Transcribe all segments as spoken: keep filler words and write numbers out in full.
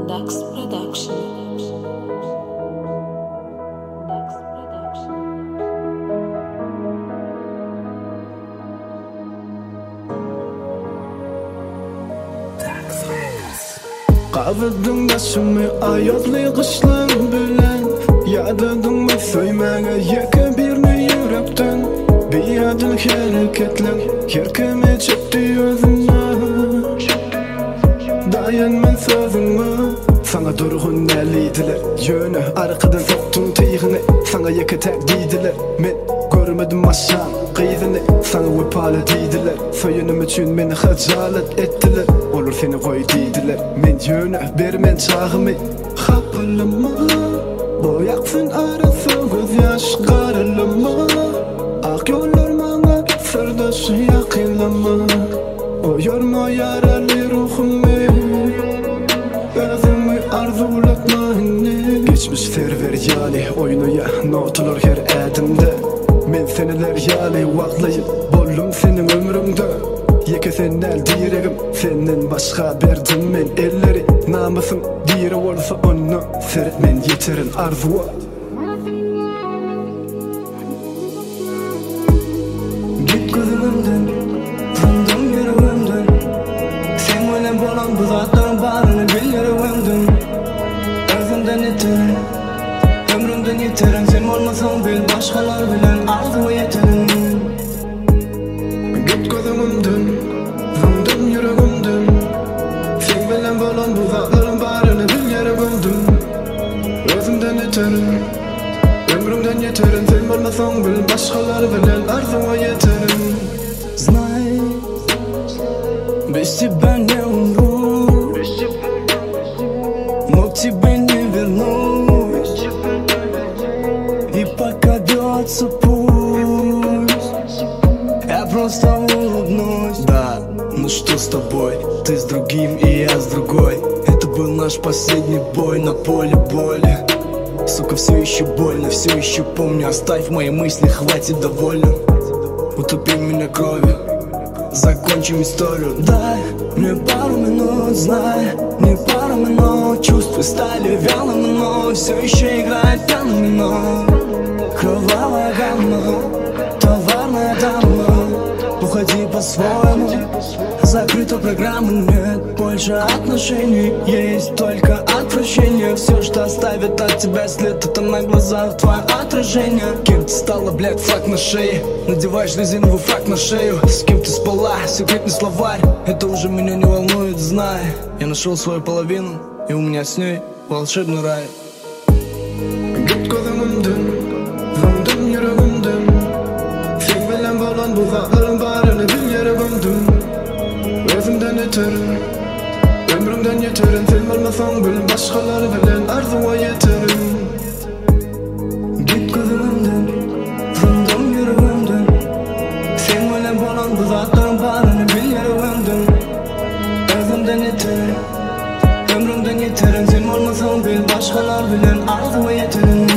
Dax Production. Dax Production. Qavıldın başımı ayazlı kışlar bilen Yadadım mı söymege yeke birini yürekten Biyadıl hareketler Yerkeme çekti özüme Dayanman sözüme Sana durgun neliydiler Yönü arkadan soktun teyğini Sana yeke tek deydiler Men görmedim aşan qeyzini Sana vepalı deydiler Soyunum üçün beni hacalet ettiler Olur seni koy deydiler Men yönü bermen çağımı Kapılımı Boyaksın arası göz yaş karılımı Ak yollar bana sırdaşı yakınlama O yorma yaralı ruhumu Özümü arzulatma anne Geçmiş server yali oynuya notular her adımda Men seneler yali vaklayıp bollum senin ömrümde Yeke sen el diregim senden başka berdim men elleri Namusum dire olsa onu seret men yeterin arzuwa Git gözümümden, tanıdım yüreğimden Sen öyle bolan bu zatların barını bil yüreğimden Özümden yeterim, ömrümden yeterim Sen olmasan bil başkalar bilen arzuwa yeterim Git gözümümden, tanıdım yüreğimden Sen bilen bolan bu zatların barını bil yüreğimden Özümden yeterim Ömrümden yeterim sen olmasan bil başkalar bilen arzuwa yeterim Знай, без тебя не умру Но к тебе не вернусь И пока бьется пульс Я просто улыбнусь Да, ну что с тобой? Ты с другим и я с другой Это был наш последний бой на поле боли Сука, все еще больно, все еще помню Оставь мои мысли, хватит довольно Утопи меня кровью, закончим историю Дай мне пару минут, знай, не пару минут Чувства стали вялыми, но все еще играет пьяный минор Кровавая гамма, товарная дама Уходи по-своему, закрыта программа Нет больше отношений, есть только отвращение Все, что оставит от тебя след, это на глазах твое отражение Кем ты стала, блядь, флаг на шее Надеваешь резиновый фрак на шею С кем ты спала, секретный словарь Это уже меня не волнует, знай Я нашел свою половину, и у меня с ней волшебный рай Git gözümümden, tanıdım yüreğimden Sen bilen bolan bu zatların barını bil yüreğimden Özümden yeterim, ömrümden yeterim Sen olmasan bil başkalar bilen arzuwa yeterim Git gözümümden, tanıdım yüreğimden Sen öyle bolan bu zatların barını bil yüreğimden Özümden yeterim, ömrümden yeterim Sen olmasan bil başkalar bilen arzuwa yeterim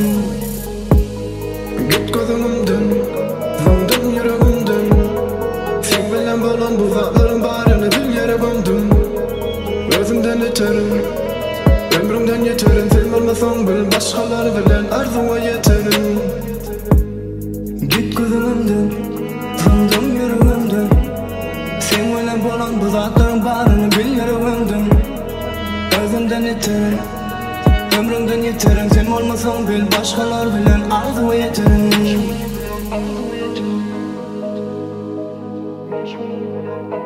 Git gözümümden, tanıdım yüreğimden Sen bilen bolan bu zatların barını bil yüreğimden Özümden yeterim, ömrümden yeterim Sen olmasan bil başkalar bilen arzuwa yeterim Git gözümümden, tanıdım yüreğimden Sen öyle bolan bu zatların barını bil yüreğimden Özümden yeterim, ömrümden yeterim Sen olmasan bil başkalar bilen arzuwa yeterim